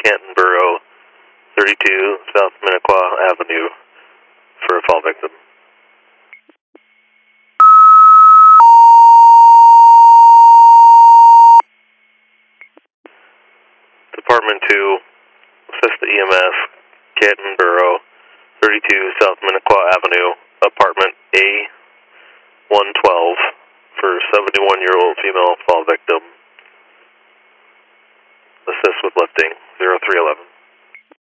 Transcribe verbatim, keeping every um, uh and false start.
Canton Borough, thirty-two South Minnequa Avenue, for a fall victim. Department two, assist the E M S, Canton Borough, thirty-two South Minnequa Avenue, apartment A one twelve, for seventy-one-year-old female fall victim. Assist with lifting, zero three eleven.